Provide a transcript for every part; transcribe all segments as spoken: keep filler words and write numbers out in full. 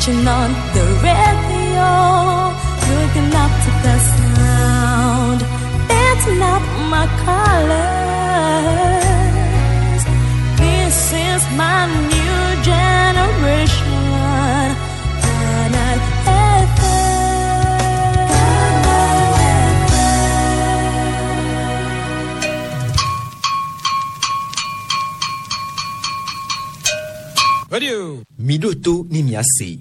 switching on the radio, looking up to the sound, beating up my colors. This is my new generation. Planet F M. Radio Midoto Nimiase.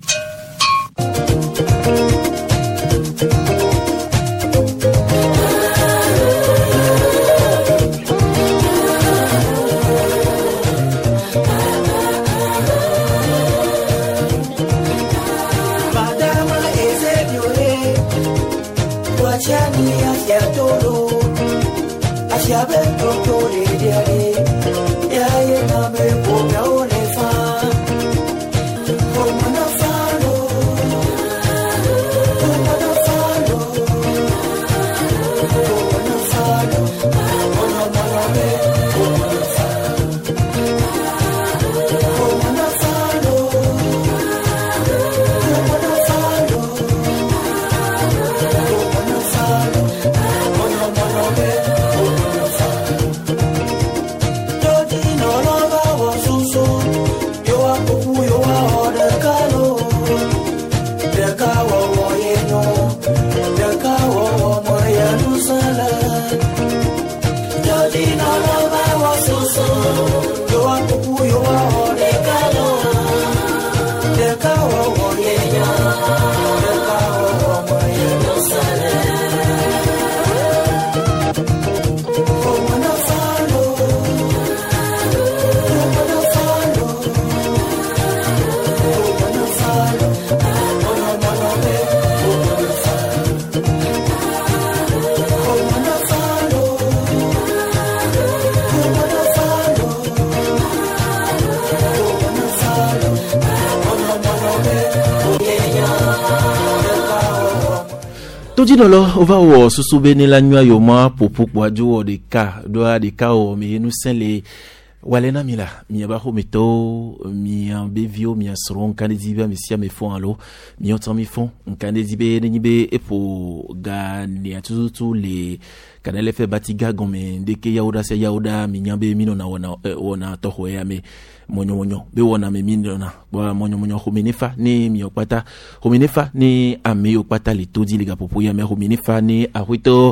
Tojinolo ova wo susube ni la nyua yo ma popo kwajo de ka do de ka o mi nu senle walena mila mi aba ho meto mi ambevio mi asron kandiziba mi sia me fo alo mi otan mi fon kandizibe ni be epo ga ni atutu le kanale fe batiga gome deke yaoda se yaoda mi nyambe mi no na wona wona to ho ya me monyo monyo be wona me mi no na wa monyo monyo hominefa ni mi okpata hominefa ni ame okpata le todi le gapopo ya me hominefa ni ahuito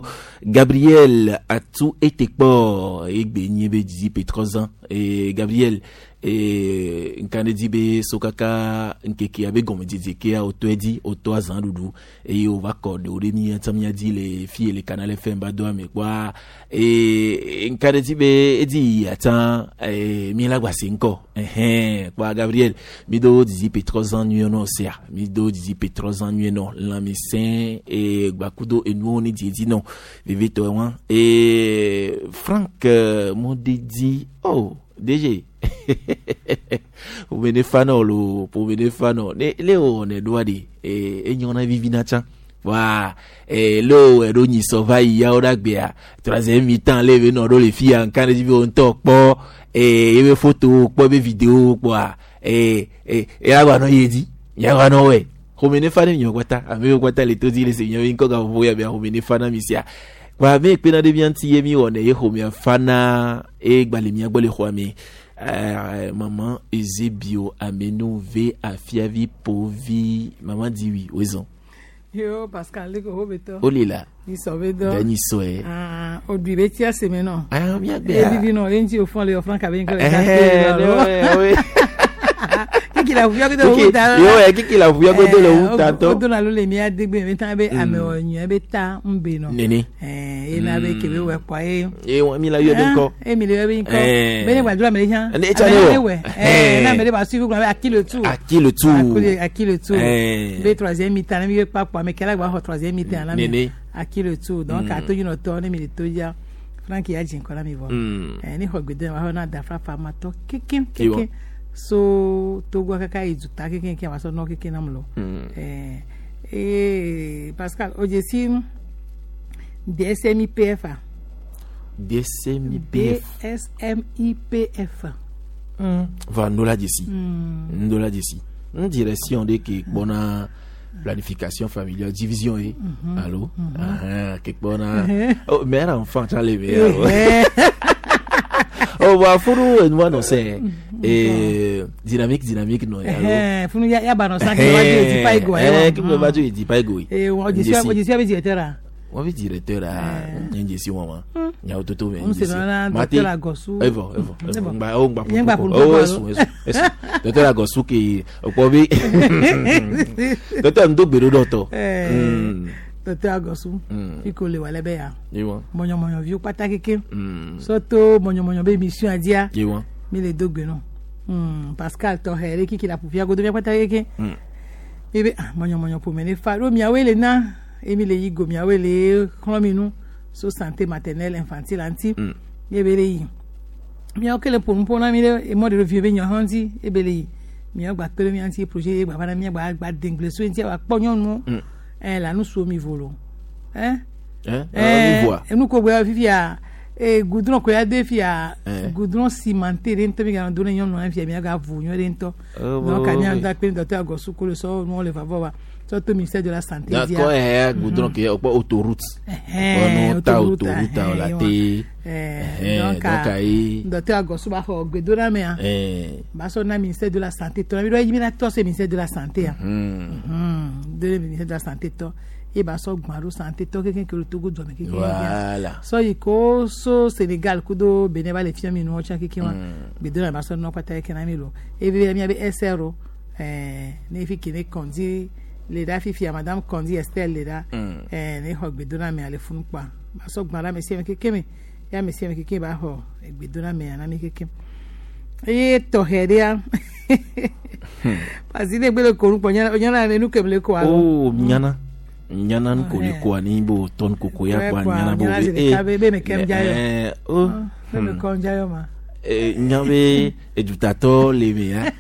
Gabriel atu etekpo egbe nyebe dizi petrozan et Gabriel et nkandedibe sokaka nkeke abe gome dizeke a otoedi otoazan dudu et o va code o demi tamia di les filles les canal F M bado me kwa et nkandedibe edi atan e mi la gwa cinco eh kwa Gabriel mido dizi petrozan nueno sia mido dizi petrozan nueno la misin et gbakudo enu oni di non vivito wan et Frank Modedi oh D G pour venir fanolo pour venir fano ne leo ne doadi e enyona vivina cha wa e lo e do ni sovai ya odagbea troisième mi-temps leve no do le fi an kan di on talk po e ebe photo po be video kwa e e e agwa no yedi ya gwa no we homene fane nyo kwata ame kwata le todi le senyo inko ga vo ya be homene fana misia kwa me pena de bianti yemi one ye homia fana e gbalemi agbole khwami Uh, maman Ezebio ameno ve afiavi povi maman dit oui oison yo Pascal le ko beto olila ni sovedo dani soe ah odwi betia semeno ah bien bien e bibi no enji o fon le offrant ka ben ko le eh oui qui la vuya ko de wuta yo e qui la vuya ko de le wuta to o dona lo le mi adegbe mi tan be ame onyu e be ta mbe no nene eh e na be ke be we kwa e e won mi la yo de nko e mi le be nko be ni gbadura me yan e chane wo eh na me le ba suivi gba aki le tout aki le tout aki le tout be troisième mi-temps mi pa pa me kela gba ho troisième mi-temps na me aki le tout donc a to you no to ni mi to ya Frank ya jin ko la mi vo eh ni ho gbede wa ho na da fa fa ma to kikim kikim so to gwa kaka izuta kikin ki waso no kikin namlo eh eh Pascal ojesi D S M I P F D S M I P F D S M I P F va ndola d'ici ndola d'ici une direction de qui bona planification familiale division et allô ah quelque bona oh mère enfant tu les meilleurs oh bah furu moi non c'est et dynamique dynamique non eh funu ya ya ba no sa ke ba di pa ego eh ke ba di di pa ego eh on dit ça on dit ça directeur on veut directeur à njesi mama nya ototo me on se na docteur Agosu evo evo ngba o ngba oh eso eso eso docteur Agosu ki opo bi docteur ndo gbero docteur eh docteur Agosu iko le wale be ya yiwo monyo monyo viu pataki ke soto monyo monyo be mission adia yiwo mi le dogbe no hmm Pascal Tohere ki ki la puvia go do bien pataki ke ebe monyo monyo pour mener fa ro mi awele na Emile Yigo miawele krominu so santé maternelle infantile anti mm. Ebele yi miaw kele pour pour na mire e mode review be nyan hanti ebele yi miaw gba pere mi anti projet e gba bana mi gba gba dengle so nti wa ponyon nu eh la nu so mi volo eh eh eh e nu ko gba fifia e goudron ko ya de fia goudron cimenté rento mi ga do nyon nu fia mi ga vu nyon rento donc ani anda pe docteur Agosu ko le so no le favor surtout ministère de la santé d'accord eh goudron que autoroute eh autoroute la té eh donc docteur Agosu ba ho gbedora me eh ba so na ministère de la santé to na bi do yimi na to c'est ministère de la santé mhm de ministère de la santé to e ba so gmaru santé to keken ke Togo do me keken voilà so yiko so Sénégal kudo beneba le fiami no cha keken wa gbedora ba so no pata ke na mi lo e bi mi abi S R O eh ne fi kine kondi le da fifi à madame Kondi Estelle le da eh ne ho gbedona me ale funu pa ba so gbara me se me kekeme ya me se me keke ba ho gbedona me ana me keke e to heria pasile gbele ko npo nyana nyana ne nu kemle ko alo oh nyana nyana nko le ko ani bo ton koko ya kwa nyana bo e be me kem jayo eh oh me ko jayo ma eh nyabe edutato le me ya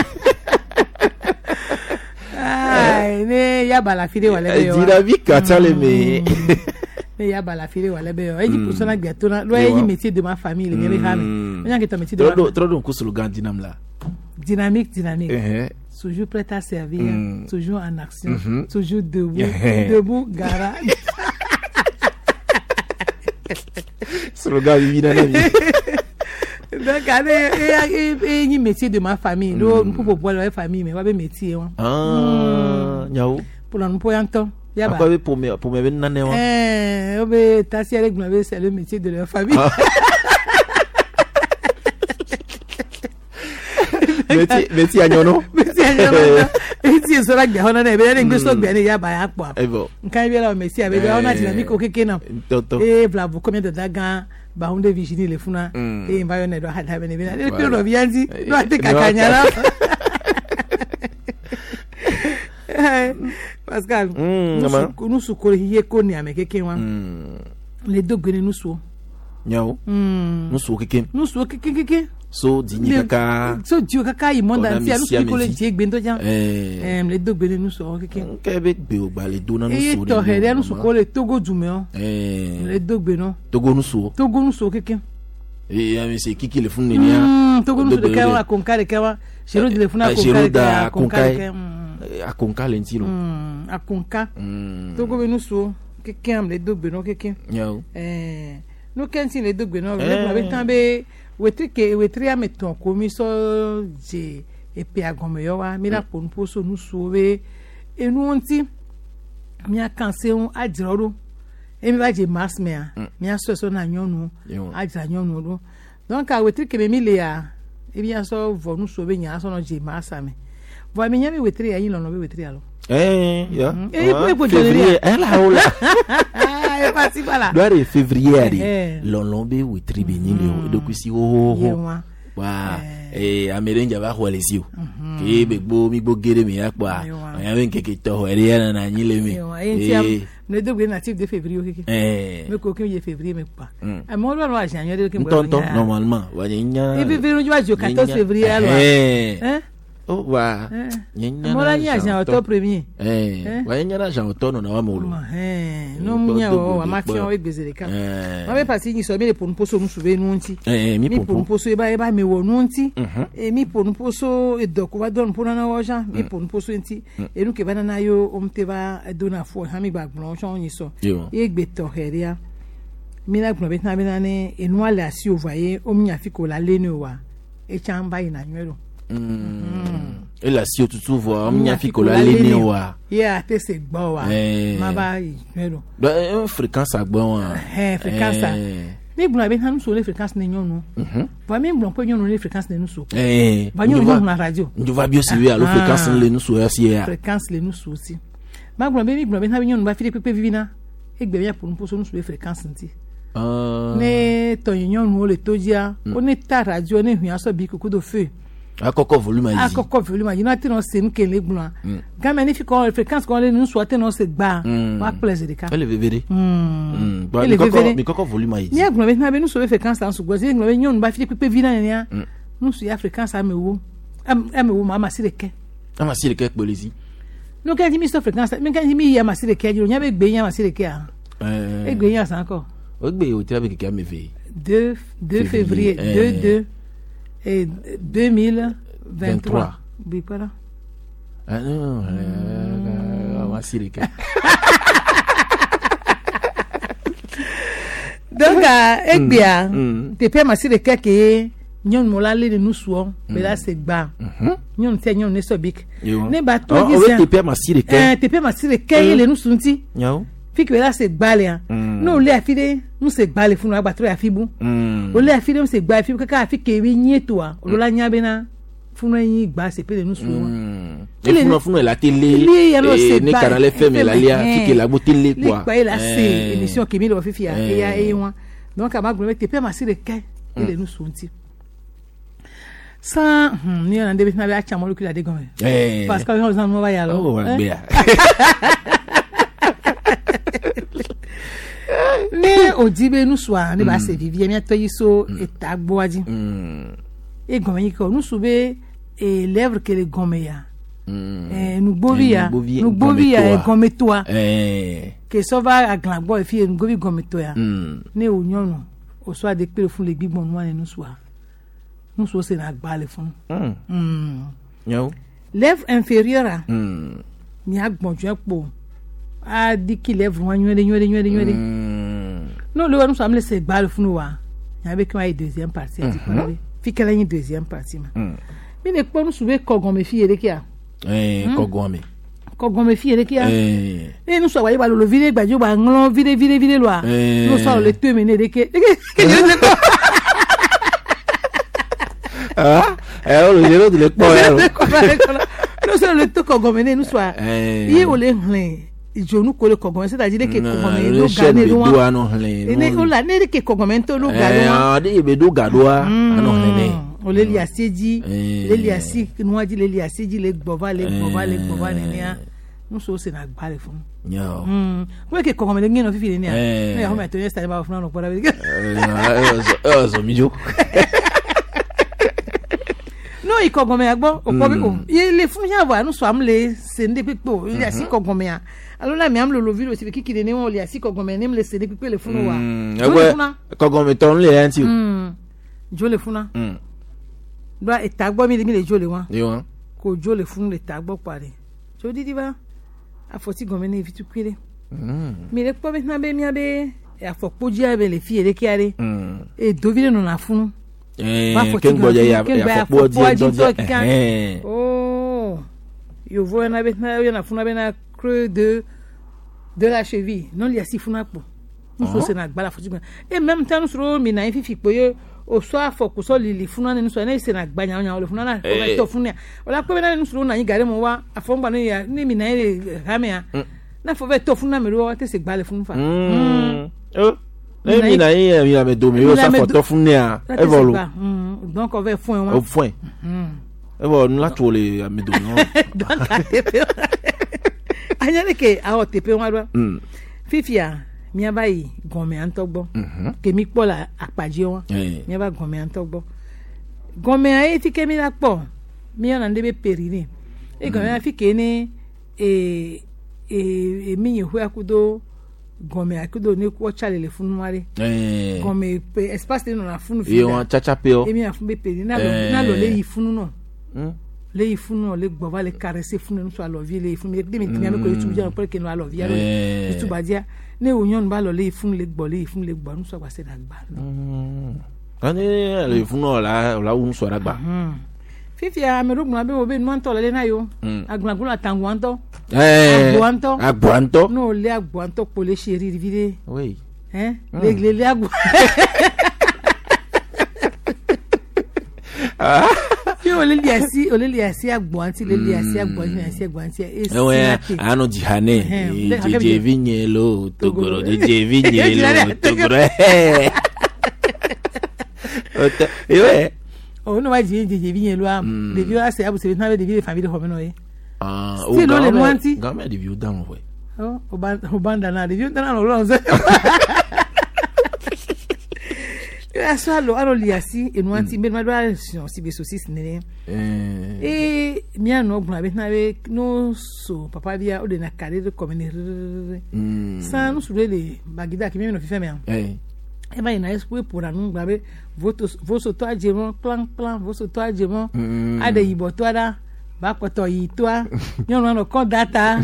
ai ne ya bala fide wala be yo dynamique atale me ne ya bala fide wala be yo e di persona ghetto na lo e yi métier de ma famille le me ha me nya ke ta métier de trop trop donc sur le grand dynam là dynamique dynamique eh toujours prêt à servir mm. toujours en action mm-hmm. toujours debout debout gara sur le grand vivina na donc allez et et métier de ma famille do pour pour la famille mais va be métier on ah nyao pour la pour yanto ya ba pas pour me pour me na ne wa eh obe tasi avec moi c'est le métier de leur famille métier métier agnono métier agnono métier so la gbe hona na be na ngbe so gbe ni ya ba ya po e bo nkan bi la métier be hona dynamique o keke na et bravo combien de dagan ba hunde vigini le funa e mbayo ne do hada be ne bi na e pe do bianzi do ate kakanyala Pascal nous sou ko hiye ko ni amekeke wa le dogene nous sou nyao nous sou keke nous sou keke keke so dini kaka so dio kaka imonda nti nous ko le die gbendo jan eh le dogene nous sou keke kebe be o gba le do na nous sou e to here nous sou ko le Togo dume o eh le dogbeno Togo nous sou Togo nous sou keke e ya me se kiki le fun ni ya Togo nous de kawa konkale kawa shiro de le funa konkale konkale akonka lentilo mm akonka Togo be nous sou keke am le dogbeno keke nyao eh no kenti le dogbeno le ma be tambe wetri ke wetri a meton komi so je epe agome yo wa mi la pon poso nu suwe e nu onti mi akanse un ajiroro e mi ba je mas me a mi aso so na nyonu ajira nyonu do donc a wetri ke mi le a e bi aso vo nu suwe nya aso no je masa me vo mi nya mi wetri a yin lo no be wetri alo eh ya e po e po jere e la ola e pasi bala doare février lolombe wetri be ni le do kwisi ho ho wa eh amerenja ba ho lesio ke be gbo mi gbo gere mi apa ya ben keke to ho ere na na nyi le mi eh ne do gbe natif de février keke eh me ko ke ye février me pa e mo lo wa janvier de ke tonton normalement wa nya e février jo wa quatorze février alors eh hein Oh wa. Nyanya. Mola nya jan auto premier. Eh. Wa nyanya jan auto no na wa molo. Eh. No munya o wa mafia o egbezere ka. Ma be pasi yin so mi le ponu poso nu sube nu nti. Eh mi ponu poso e ba e ba mi wo nu nti. E mi ponu poso e do ko ba don ponu na wo jan, mi ponu poso nti. E nu ke ba na yo o mte ba do na fo ha mi gbagbon so yin so. E gbe to heria. Mi la gbon be na be na ne enu ale asi o vaye o mi afi ko la le ni o wa. E chamba ina nwero. Mm. Et la si tout voit on a fi ko la leni wa yeah te se gbo wa ma ba melo do e fréquence agbo wa eh fréquence ni buna be hanu so le fréquence ne nyon no mhm ba mi buna po nyon no le fréquence ne nu so eh ba nyon no na radio ndu va bio si wi alo fréquence le nu so ya si ya fréquence le nu so si ma buna be mi buna be na nyon ba fi de pepe vivina e gbe ya pour nu po so nu so le fréquence nti ah ne to nyon no le tojia o ne ta radio ne hu aso bi kuku do feu akoko volume ayi akoko volume ayi na ti no se nke le gbun ga me ni fi ko fréquence ko le nu so te no se gba wa plaisir de ka ele vevere mm ba mi koko mi koko volume ayi ni agbon be na be nu so fréquence tan so gbo se ngbo be nyon ba fi pepe vina ni a nu so ya fréquence amewo amewo ma ma sireke ama sireke polisi no kan ti mi so fréquence mi kan ti mi ya ma sireke jiro nya be gbe yan ma sireke a eh e gbe yan san ko o gbe o ti abi keke ameve deux février deux et deux mille vingt-trois. Oui, pas là. Ah non, on va s'y récupérer. Donc, eh bien, tu peux m'assurer que que nyon molale de nous souvent, mais là c'est bas. Nyon c'est nyon ne sobik. Ne bateau qui c'est. Tu peux m'assurer que. Tu peux m'assurer que les nous sunti. Non. Fi que là c'est balé non le afide nous c'est balé funu abatro ya fibu o le afide nous c'est balé fibu kaka afi ke wi nyeto a o la nya be na funu yin gba se pe le nu suwo e funu funu la télé e ne canal F M la lia fi que la bo télé quoi le la c'est émission ke mi lo fi fi ya e ya e won donc ama gbo te pe ma si le ke le nu sunti sans ni on de na be a chamo lu kila de gomme parce que on en va ya lo ne odibe nu so a ne ba se vivie mi to yiso etagbo aji e gomme ko nu sube e lèvre que le gomme ya eh nu gbovia nu gbovia e gomme toa eh que so va a glagbo e fi nu govi gomme toa ne onyonu o so ade pere fun le gbigbon nu ane nu so a nu so se na gbale fun mm yo lèvre inférieure mm mi agbon ju epo a di ki lèvre wan nywede nywede nywede nywede non le wanu samle se gbale funu wa ya be kwa deuxième partie di parler fi kala yin deuxième partie ma mi ne po nu sube kogon me fi ere kia eh kogon me kogon me fi ere kia eh e nu so wa ba lo vide gbajo ba nglon vide vide vide lo a nu so le tu me ne de ke ke je ko ah eh o le de le po ya no so le to kogon me ne nu so a yi o le hlen ijonu ko le kogon se ta jide ke kogon me lo ga ne lo wa ne o la ne ke kogon me to lo ga lo wa de be do ga do wa ano ne o le li aseji le li asi nuaji le li aseji le gbova le gbova le gbova ne ya nu so se na gbale fun yo mm we ke kogon me le ngino fifi ne ya ne ho me to yesta ba fun no pora be eh so mi jo no i kogon me agbo o ko be o ye le fun ya wa nu so am le se nde pipo ile asi kogon me ya alo la mi am lo lo video ti kikire ne won le asi kogon me ne le se nde pipo le fun wa kogon me ton le anti mm jo le funa mm ba etagbo mi le mi le jo le won yo ko jo le fun le tagbo pare jo didi ba afoti gon me ne fitu kwere mm mi le po be na be mi abe e afopoji abe le fi ere kiare mm e do video no na fun eh ken gboje ya afopoji do eh oh yo vo na be na na fun be na creux de de la cheville non li asi fun apo nous so se na gba la foti gon et même temps nous so mi na fifi poye o so afoko so lili funa ni so na se na gbanya onya o funa na ko to funa o la ko be na ni so na yin gare mo wa afomba no ya ni mi na ere hame ya na fo be to funa mi ro te se gbale fun fa mm o e mi na yin mi na me do mi o sa fo to funa ya e volo mm donc on va fun wa o fun mm e vo nu la to le me do no donc anya ne ke a o tepe wa do mm fifia mi abayi gonme antogbo ke mi po la apaje won mi aba gonme antogbo gonme aye ti ke mi la po mi ona ndebe perine e go na fike ni e e e mi hu akudo gome akudo ni ko chale le funu mare eh gome espace no na funu fi e won chacha pe o e mi afun be perine na lo na lo le yi funu no hm le yi funu le gbo va le caresser funu no so alo vie le funu de mi ti mi ko youtube ja pour que no alo vie youtube ba dia ne onyon ba lo le funu le gbo le funu le gbo no so gba se dagba mm ani le funu la la un so dagba fifi a me rugna be obe no nto le na yo agbagun la tanguanto eh agbuanto agbuanto no le agbuanto po le chéri vide oui hein le le le agbu ah yo le li asi o le li asi agbuanti le li asi agbuanti asi agbuanti e si eh ano jihane jeje vinyelo togoro jeje vinyelo togoro ota eh oh no va jeje jeje vinyelo am de vieux assez abu se na de vieux famille ho no e ah o le nuanti game de vieux down we oh o ban o banda na de vieux down no lo ya so alo alo liasi enuanti me ma do action si be so sis ne eh e mi ano ogun abe na be no so papa dia o de na kare de komene sa no so le bagida ki me no fifa me eh e ba ina espo pour anu gbabe voto voso to ajemo plan plan voso to ajemo ade yibo to ada ba poto yi to a yon no kon data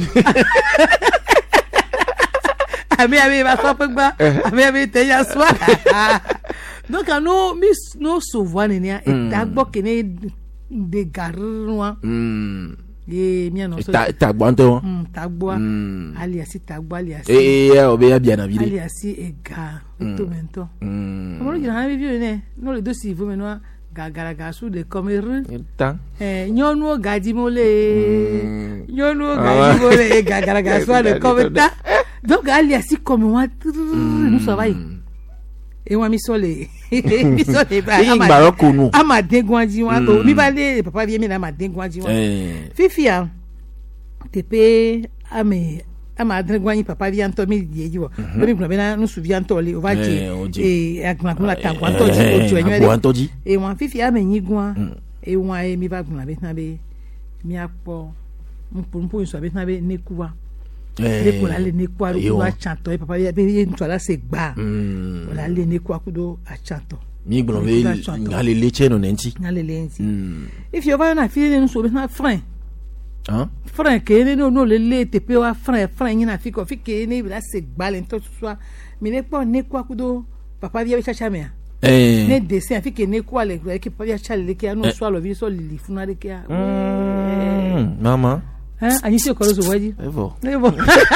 ami ami ba so pegba ami ami te ya so donc no mi no so voine ni e tagbo kene de garwa mm e mi no so tagbo anto mm tagbo alias tagbo alias eh eh obe ya bia na vile alias ega to mento mm mo ri na bi ne no le dosi vo menwa gagara gasu de comer eh nyonu gaji mole nyonu gaji mole gagara gasu de comer donc alias comme moi nous ça va e wa mi sole mi sole ba ama ama degwanji wa to mi ba le papa bi mi na ma degwanji wa fifia tepe ame ama degwanji papa bi anto mi die ji wo mi gbo be na nu su bi anto le o va je e agba kun la tangwa to ji o ju enwe e wa fifia ame yigwa e wa e mi ba gbo be na be mi apo mpu mpu so be na be nekuwa le pour aller ne quoi ru a chanto e papa ya be nto ala se gba o la le ne quoi kudo a chanto mi gbon be ngale le cheno nenti ngale le nti if you va na fille no so be na frein hein frein ke ne no no le le te pe wa frein frein na fi ko fi ke ne la se gba le nto so mi ne po ne quoi kudo papa ya be chacha me eh ne dessin fi ke ne quoi le ke papa ya chale le ke no so lo vi so li funa de ke mama hein ani se ko zo waji evo evo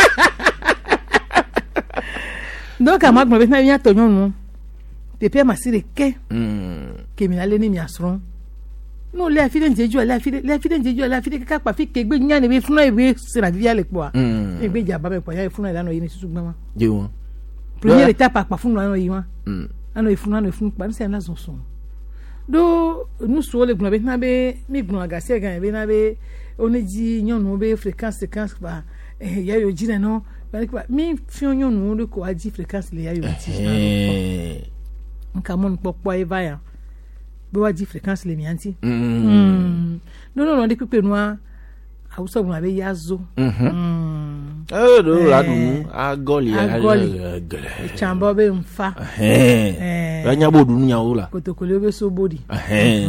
donc ama gbo be na ya to nyonu te pe ma sire ke mm ke mi na le ni mi asron no le afide njeju le afide le afide njeju le afide ka pa fi ke gbe nya ne be funa ewe se na via le po a e gbe ja ba be po ya funa ila no yi ni susu gba wa je won première étape pa funa no yi wa mm ano e funa no e funa pa ni se na zo so do nu so le gbo be na be mi gbo aga se gan be na be oneji nyonu be fréquence séquence ba eh ya yo jina no ba mi fi nyonu ru ko aji fréquence le ya yo ti eh nka mon popo e va ya be wa ji fréquence le mi anti mm no no no de pipe no a awuso bu na be yazo mm eh do la dunu agoli agoli chambo be mfa eh eh anya bodu nya ola kotokole be so body eh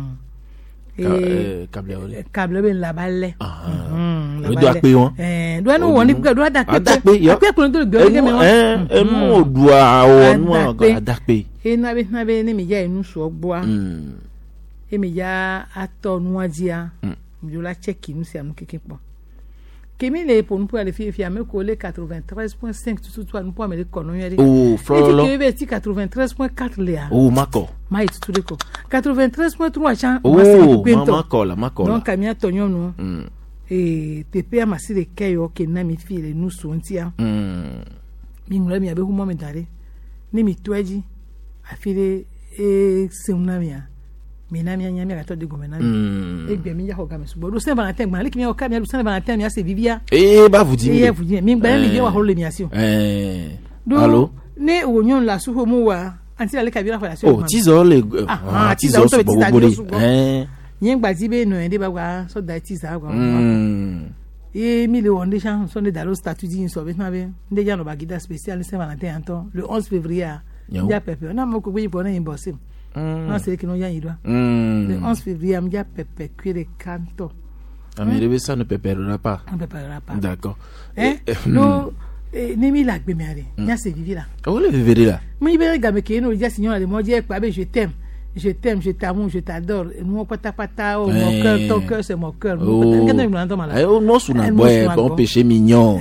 eh câble ole câble be la balle mhm do ape won eh do anu won ni do adape ape ko ndo gbe ke me won eh e mo do awon won adape e na be na be ni mi ja inu so gboa mm e mi ja atonu ajia mi la check inu si anu keke po kemi le pour nous pour aller fi fi ame ko le quatre-vingt-treize virgule cinq tout tout nous pour me le kono yeri oh frolo e fi ke quatre-vingt-treize virgule quatre le a oh mako mai tout de ko quatre-vingt-treize virgule trois chan oh mako la mako donc kamia tonyo no e tepe amasire keyo ke na mi fi le nu so ntia mm mi ngula mi abe hu mo me dare ni mi toji afire e semna mia mina mia nyamia to de gomena e gbe mi ya ho ga me so bo Saint Valentin ma likimi o ka mi Saint Valentin mi ase vivia eh ba vous dire eh vous dire mi gba mi je wa ho le mi asio eh allo ne wonyon la su ho mu wa anti la le ka bi la fa la so oh tizo le ah tizo so bo bo eh yen gba ti be no en de ba gwa so that is agwa et mi le on des gens sont dans le statut din so be na be nde ja no Bagida spécial Saint Valentin anto le onze février ya pepe na mo ko gbe po na yin bosim non c'est que no ya yidwa le onze février am ja pepe cuire canto amire ça ne préparera pas on préparera pas d'accord eh no ni mi la gbe mi are ya se vivi là oh le vivre là mi be ga me ke no ja signor le mo je pa be je t'aime je t'aime, je t'amour, je t'adore. Moi, pata pata, oh, mon cœur, ton cœur, c'est mon cœur. Oh, non, sous la boîte, bon péché mignon.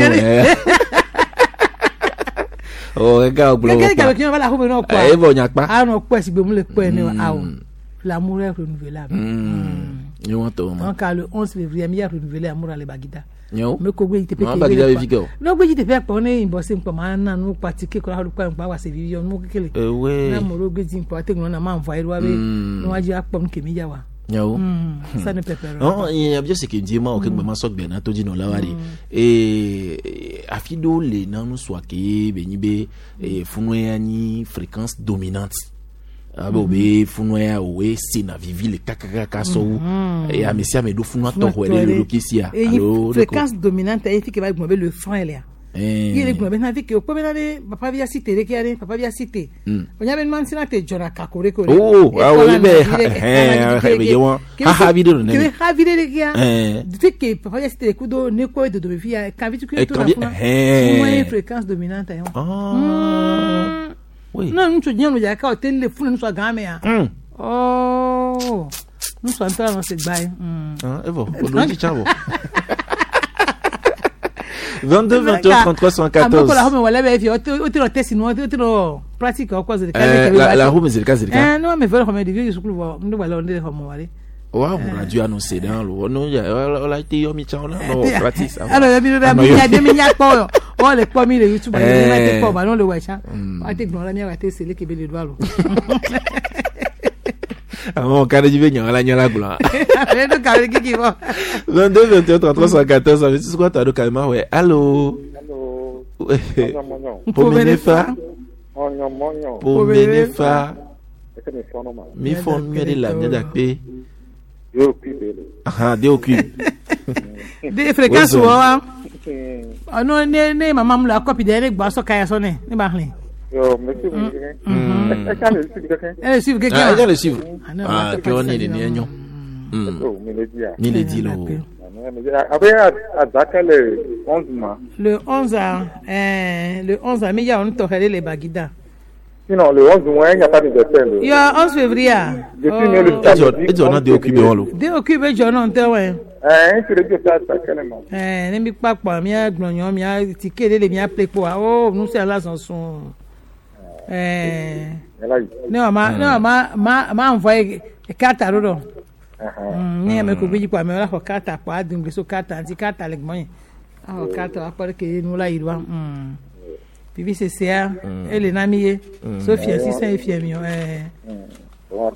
Oh, regarde, blanc. Quelqu'un qui va la robe, non, quoi. Eh, bon, n'y a pas. Ah, non, quoi, si vous me le prenez, ah, l'amour est renouvelable. Donc, le onze février, il y a renouvelé l'amour à la Bagida. Non, mais comment il te peut non, Bagida est vigo. Non, mais il te peut pas, on est bossé comme un an, nous pratiquer, qu'on a le point, on va se vivre, nous, quelque chose. Euh, ouais. L'amour, il peut être, on a envoyé, nous, a dit, à pomme, qui m'y a. Yo. Ça ne peut pas. Non, il y a bien ce que dit moi aucun moment sok bien to dit non la wari. Et afido le nan soit ke benibe et funwe ni fréquence dominante. Abo be funwe owe si na vivi le kakaka so et a mesia me do funwa to wele le lokisia. Alors fréquence dominante et qui va me le frein là. Il est bon maintenant que papa vient papa vient citer qui allait papa vient citer on y a même si na te jora kakore ko oh ah oui mais eh mais yo ha ha vidéo ne que ha vidéo les gars depuis que papa vient citer kudo ne ko de de via quand tu que tout la fréquence dominante ah oui non nous tu dis nous ya ka hotel le fou nous soit grand mais oh nous soit entrer dans cette bail ah et bon on dit ciao vingt-deux, vingt-et-un, trente-trois, soixante-quatorze. La roue, c'est le cas, c'est le cas. Non, mais voilà, on dit, je suis voir, nous voilà, on est vraiment allé. Ouais, on a dû annoncer dans le, non, on a été yomi chao là, non, pratique. Alors, il y a deux milliards pour, oh, les premiers, les YouTube, les pas, non, le wesh-hein. Ah, t'es bon, la mienne, t'es c'est qui les doigts, ah bon, carré du vignon, la nyala blanc. vingt-deux, vingt-et-un, trente-trois, soixante-quatorze, ça veut dire quoi, t'as le calme, ouais. Allô? Allô? Pour Ménéfa? Pour Ménéfa? Mi font mieux de la mienne d'acté. Ah, des occupes. Des fréquences, ah non, ne, maman, la copie d'elle, boisson, caillassonné, ne barlé. Yo, monsieur, vous elle le suivre quelqu'un. Ah, elle le suivre. Ah, que on est les niens. Oh, Milédia. Milédia, là. Après, à Dakar, le onze mois. Le onze ans, le onze ans, mais il y a un tour les Bagida. Sinon, le onze mois, il n'y a pas de décès. Il y a onze février. Depuis le stade. Et on a des occupés, là. Des occupés, j'en ai un temps, ouais. Eh, tu le dis ça, ça, carrément. Eh, ne m'y pas quoi, m'y glognon, m'y a ticket, les m'y a plé quoi. Oh, nous, c'est là, sans son. Eh, non, ma, non, ma, ma, ma envoyé carte à l'eau. Ni me couper quoi, mais là, carte à quoi, donc, so carte, anti carte avec moi. Ah, carte à part que nous là, il doit. Puis c'est ça, elle est namie, Sophie, si c'est fier mieux. Eh. Oh,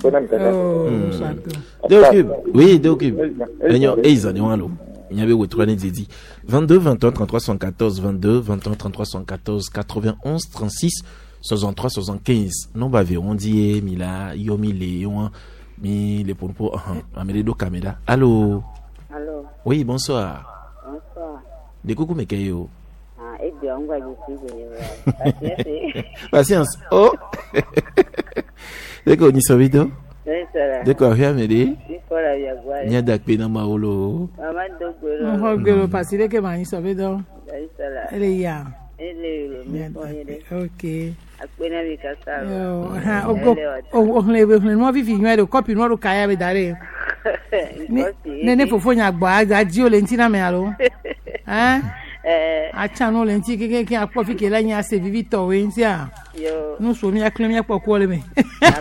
oui, donc, il y a il y avait où trois dit vingt-deux, vingt-et-un, trente-trois, soixante-quatorze, vingt-deux, vingt-et-un, trente-trois, soixante-quatorze, quatre-vingt-onze, trente-six, soixante-trois, soixante-quinze. Non, bah, on dit, Mila, Yomi, Léon, mi, les pompos, ah, mais les deux caméras. Allô? Allô? Oui, bonsoir. Bonsoir. De coucou, mes cailloux. Ah, et bien, on va y suivre. Patience. Oh! D'accord, ni savido? D'accord, viens me dire. Ni a dakpe na maolo. Maman dogolo. Mon golo pasile que mani savido. Elle est ya. Elle est OK. Akpena mi kasa. Yo, ha, ogo, o le le mo fi fi nwa de copy no ro kaya be dare. Ne ne fofo nya gbo aga ji o le ntina me alo. Hein? Eh, a chanu le nti ke ke apo fi ke la nya se vivi to we nti a. Yo. No so mi akle mi apo ko le me.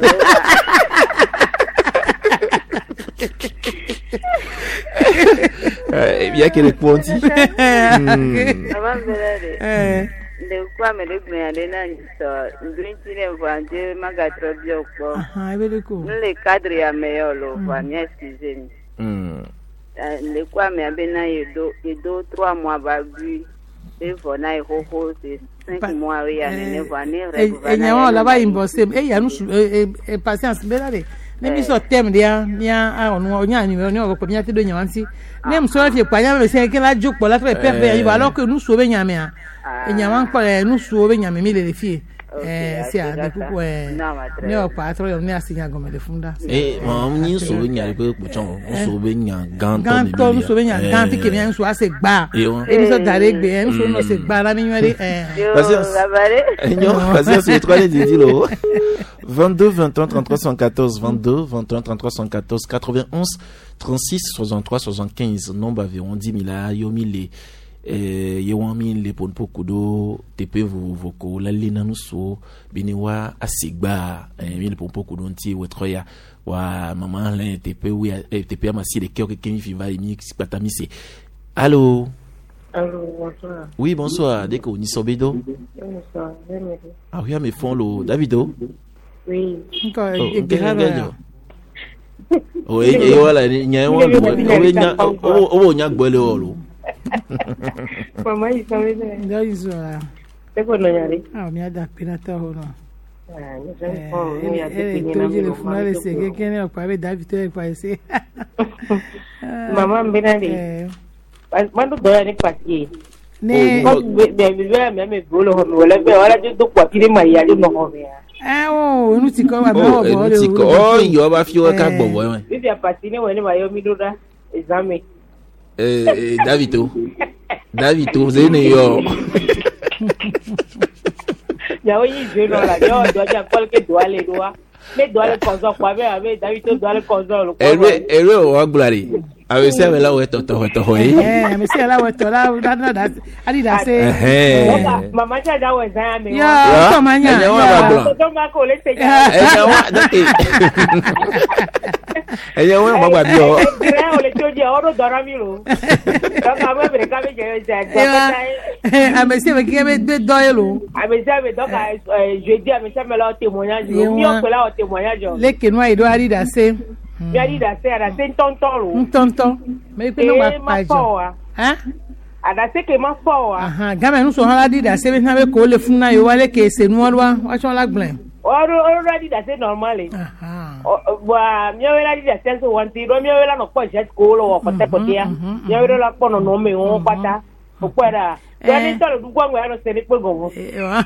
Eh bien que les ponti. Avant de eh le quoi me le bien de na so green tire vande magatro bio ko. Ah, ebe ko. Le cadre ya meilleur lo va mi excusez. Hmm. Le quoi me abena yedo yedo trois mois ba bu et vona e ho ho c'est cinq mois ya ne ne va ne rêve. Et nyawa la ba imbo sem e ya nu e patience belare. ne mi so tem dia nia a onu onya ni oni o ko mi ati do nya wanti ne mso fi pa nya me se ke la jukpo la tre pe pe yi ba lo ko nu so be nya me a nya wan pa nu so be nya me mi le fi eh si a de ku eh ne o pa tro yo ne asinya go me le funda eh ma ni so be nya pe po chon so be nya gan to gan to so be nya gan fi ke mi so ase gba e mi so dare gbe e so no se gba la mi nwere eh patience enyo patience trois les dit lo vingt-deux vingt et un trente-trois soixante-quatorze vingt-deux vingt et un trente-trois soixante-quatorze quatre-vingt-onze trente-six soixante-trois soixante-quinze nombre environ dix mille yomi le eh yewami le pon pokudo tepe voko la lina nuso biniwa asigba eh mille pon pokudo nti wetroya wa maman la tepe wi tepe amasi le cœur que kemi fi va imi patami. Allô. Allô, bonsoir. Oui, bonsoir. Dès qu'on y sobedo. Bonsoir. Ah oui, mais font le Davido. Oui. Encore oh et voilà, il y a un oh oh nya gbole olo. Mama yi sabe de. Nda izola. Te ko no yari. Ah, mi ada pirata hono. Ah, ni se ko ni ate Eh, to jile funale se ke kene o pa be Davido e pa se. Mama mbena ni. Mando doya ni pati. Ne Ko be be be me me bolo ho wala be wala je do kwa kiri Maria li no ho me. Eh oh, enu ti ko wa be Oh, o bo enu ti ko. Oh, yo ba fi o ka gbowo e. Bi ya pati ni woni ma yo mi do da examen. Eh, Davido. Davido zene yo. Ya oyi je no la yo do ja kwalke do ale do wa. Me do ale konzo kwa be ave Davido do ale konzo lo. Ere ere o agbulari. Awe se la we to to to eh. Eh, me se la we to la da da da. Ari da se. Eh. Mama cha da we za me. Ya, to manya. Ya wa ba To ma ko le se ja. Eh, ya wa dati. Eh, ya wa ma gba bi o. Re o le to je oro dora mi lo. To ma be bre ka be je ja. Eh, a me se me ke be de doyelo. A me se me donc jeudi a me se me la témoignage. Mi o pe la témoignage. Le ke no ai do ari da se. Mi ari da se ara se tonton lo. Ntonton. Me pe no Eh, ma pa ma jo. fo wa. Hein? Ada se ke ma fo wa. Aha, game nu so hala di da se be na be ko le fun na yo wale ke se nu olwa, wa chon la gblem. Oro oro di da se normally. Aha. Wa mi o la di da se so wanti do mi o la no po jet ko lo ko te ko dia. Mi o la po no no me o pata. O kwera. Ya ni to lu gwa ngwa no se ni pe go. Eh wa.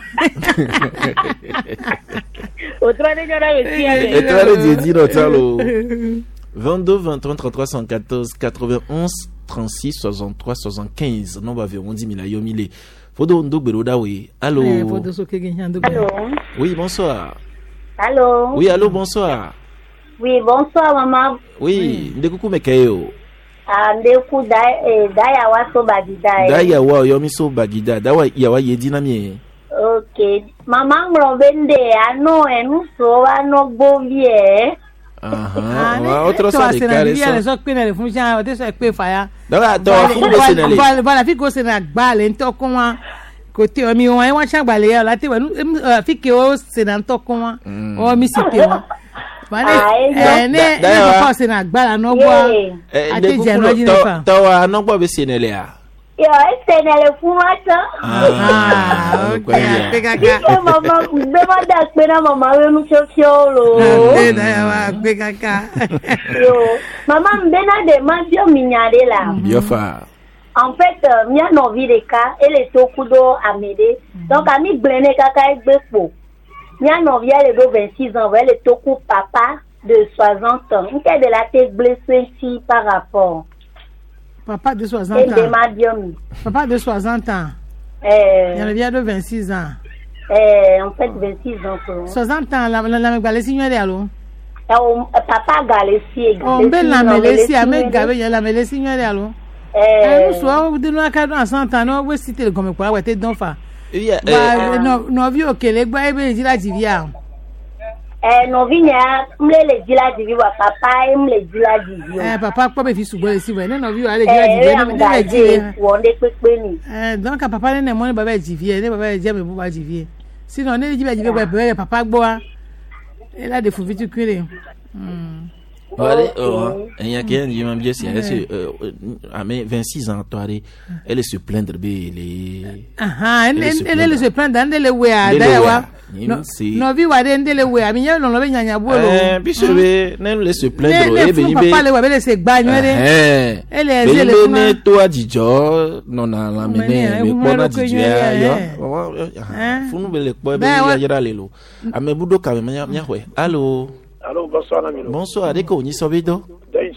Otra de jara be ti ave. Et toi le dit no talo. vingt-deux vingt et un trente-trois soixante-quatorze quatre-vingt-onze trente-six soixante-trois soixante-quinze nombre environ dix mille yomi le. Fodo ndo gbero da we. Allô. Eh, fodo so ke gen hando. Allô. Oui, bonsoir. Allô. Oui, allô, bonsoir. Oui, bonsoir maman. Oui, ndekuku mekeyo. Ah, ndeku dai eh dai awa so bagida. Da ya wa yomi so bagida. Da wa ya wa yedi na mi. Okay. Maman ngrovende ano enu so ano bovie. Aha. Wa otro sa de kare so. so pe na le fun ja o de so pe fire. Da wa to fu go se na le. Voilà, voilà, fi go se na gba le nto ko wa. Ko te o mi won e wa cha gba le ya la te wa fi ke o se na nto ko wa. O mi si te wa. Vale, eh ne ne ko se na gba la no gwa. Ate je no ji fa. To wa no gbo be se na le ya. Yo, ese na le fun wa tan. Ah, okay. Pega Ke mama be ma da pe na mama we nu cho cho lo. Eh, da ya wa pega ka. Yo, mama mbena de ma bio minyare la. Bio fa. En fait, euh, mia novi de ka, elle est au kudo à m'aider. Donc, à mi blene kaka e gbepo. Mia novi elle est de vingt-six ans, elle est au coup papa de soixante ans. Une de la tête blessée ici par rapport. Papa de soixante Elle ans. demande Papa de soixante ans. euh, Il y en a bien de vingt-six ans. euh, en fait, vingt-six ans. Pour soixante ans, la la la gbalesi nyo de alo. euh, papa galesi. On be la melesi, ame gabe ya la melesi nyo de alo. Eh, nous Euh, so de no aka do cent ans, no we cité comme quoi we te don fa. Yeah, Ba no no vi okele gba ebe ji la jivia. euh, novi nya, mle le dila divi wa papa, mle dila divi. Eh papa ko be fi sugo le si we, no vi wa le Eh, jivia am ni le gaje, jivia. wonde pepe ni. Eh donc papa ne mo ni baba jivia, ne baba je me bu ba jivia. Sinon ne jivia jivia gba be papa gbo wa. E la de fu vitu kwere. Hmm. Allez, il y a quelqu'un qui m'a dit, c'est à mes vingt-six ans, toi, elle se plaindre, elle ah, elle elle se plaindre, elle est où à d'ailleurs. Non, vi wa de le we, ami yo no be nyanya bo lo. Eh, bi se be, ne le se plaindre, e be ni be. Papa le wa be se gba nyo de. Eh. Elle est elle le ne to adijo, non na la mene, me ko na adijo ya. Funu be le ko be ya yira le lo. Ame budo ka me nya hwe. Allô. Allô, bonsoir l'ami. Bonsoir, de ko ni so be do.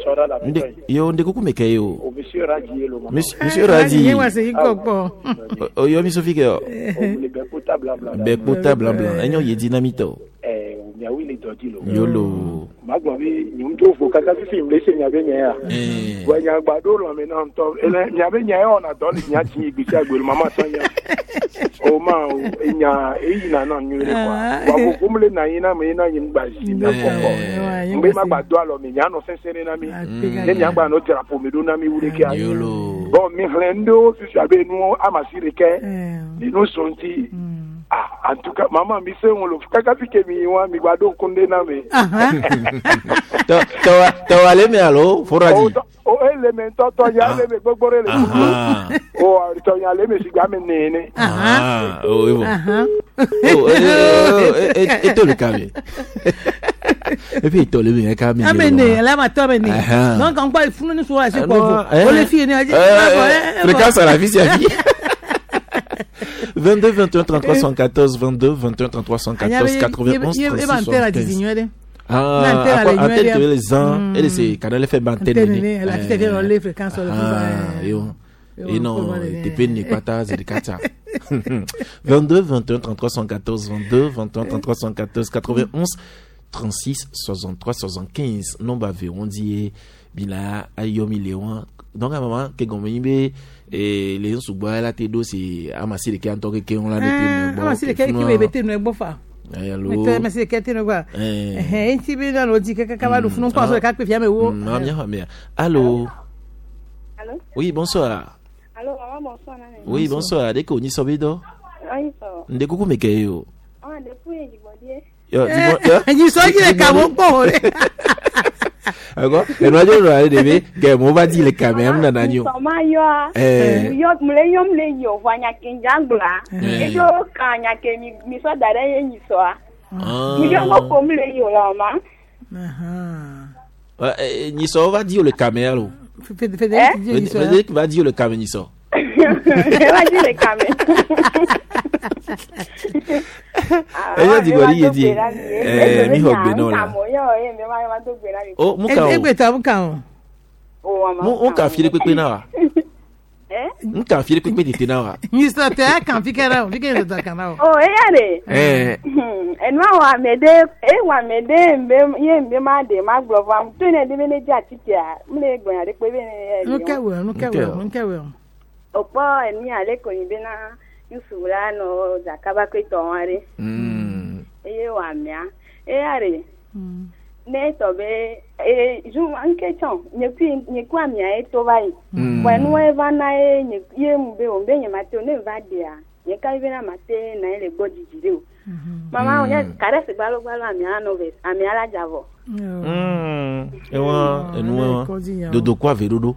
Yo ndeko kumeke yo. Monsieur Radi lo. Monsieur Radi. Ye wa se ikopo. O yo mi so fi ke yo. Le bekota bla bla. Bekota bla bla. Enyo ye dynamito. Eh, nya wi le dodi lo. Yolo. Magbo bi nyum to fo kaka fi film le se nya be nya ya. Eh. Wa nya gbado lo me na nto. Ele nya be nya o na do nya ti igbisi agbero mama so nya. O ma o nya eyi na na nyu le kwa. Wa ko kumle na yin na me na yin gba si na popo. Mbe ma gbado lo me nya no sensere na mi. Ne nya gba no terapo me do na mi wure ki a. Yolo. Bon mi hlendo su sabe nu amasire ke. Ni no sonti. Ah, en tout cas, maman, mi se on lo kaka fike mi wa mi gbado kunde na me. To to to ale me alo foradi. O ele me to to ya le me gbogbore le. O to ya le me sigba me nene. Ah, o evo. O e to le kame. Et puis to le me kame. Amene, la ma to amene. Donc on pas funu ni so la se ko. O le fi ni aje. Fréquence à la vie, c'est la vie. vingt-deux, vingt et un, trente-trois, soixante-quatorze, vingt-deux, vingt et un, trente-trois, soixante-quatorze, quatre-vingt-onze, trente-six, soixante-quinze. Ah, antenne que les gens, et c'est quand elle fait antenne. Elle a fait dans les fréquences. Ah, et non, t'es pas né pas ta, c'est kata. vingt-deux, vingt et un, trente-trois, soixante-quatorze, vingt-deux, vingt et un, trente-trois, soixante-quatorze, quatre-vingt-onze, trente-six, soixante-trois, soixante-quinze. Non, bah, on dit, bila, ayomi léon. Donc, à un moment, que gombe et les gens sous bois là t'es dos c'est amasser les cantos que on l'a depuis amasser les cantos qui me bête ne bofa allô mais amasser les cantos ne bofa eh eh si bien dans l'autre que kaba nous faisons pas sur quatre fiam et wo non bien bien allô allô oui bonsoir allô maman bonsoir oui bonsoir dès qu'on y sobido oui ça ndeko kumeke yo ah depuis jibodie yo dis-moi ni so ki le kamo po D'accord? Et nous allons aller de que mon va dire le camem na nanyo. Eh. Yo mle yo mle yo vanya kinjangla. E yo kanya ke mi mi so dare ye ni so a. Ah. Mi yo ko mle yo la ma. Aha. Eh ni so va dire le camel. Frédéric va dire le camel ni so. Va dire le camel. Ella di gori ye di eh mi hobbe no la oh muka o egbe ta muka o o ama mu muka fire pepe na wa eh muka fire pepe di na wa ni so te kan fikera o fikera ta kan o oh eh re eh enwa wa mede e wa mede mbe ye mbe ma de ma glova to ne de me ji atitia mle gbon ade pe be ni no kewe no kewe no kewe opo eni ale ko ni be na Yusula no zakaba ko to ware mm e wa mia e are mm ne to be e ju anke chon ne pi ne kwa mia e to vai wa no e va na e ne ye mbe o mbe nye mate o ne va dia ye ka ibe na mate na ele godi jire o mama o ne kare se gbalo gbalo amia no ve amia la javo mm e wa enu dodo kwa verodo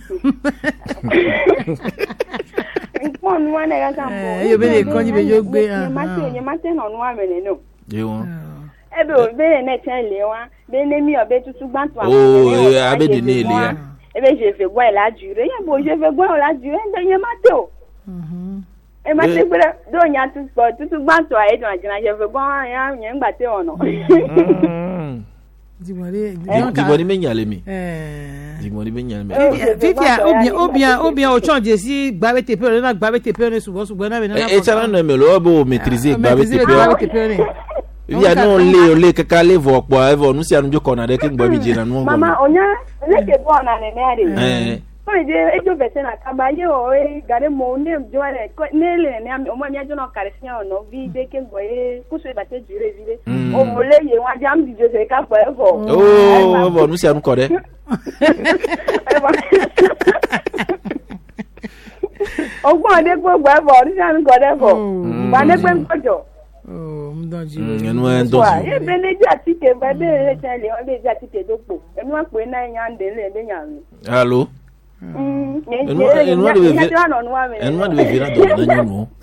Pon wa na ga sambo. Eh, yo be le ko ni be yo gbe ah. Mate, ye mate no nu amene no. Ye won. E be o be ne ten le wa, be ne mi o be tutu gbantu amene. Oh, abe de ne le ya. E be je fe gwa la jure, ye bo je fe gwa la jure, nde ye mate o. Mhm. E mate gbe do nya tu po tutu gbantu a e do ajina je fe gwa ya nya ngbate ono. Mhm. Dimori, dimori me nyale mi. Eh. Dimori me nyale mi. Fifia obien obien obien o change si gbabe tepe na gbabe tepe ne subo subo na be na. E tala no me lo bo maîtriser gbabe tepe. Il y a non le le kaka le vo po evo nu si anu jo kona de ke ngba mi je na nu. Mama onya le ke bo na ne ne ari. Eh. So je e jo bese na kaba ye o e gare mo ne jo re ne le ne o mo mi ajo no kare si ono vi de ke ngbo e ku so ba te jure vi de. O mo le ye wa jam di jo se ka fo evo. Oh, evo nu si anu ko de. Ogbon de gbogbo evo ni si anu ko de fo. Ba ne pe nkojo. Oh, Don't you? Enu en don't you? E beneja tike ba be le chale o be ja tike dopo. Enu a pe na yan de le de yan. Allô? Mm. Enu enu de be. Enu de be na do na no.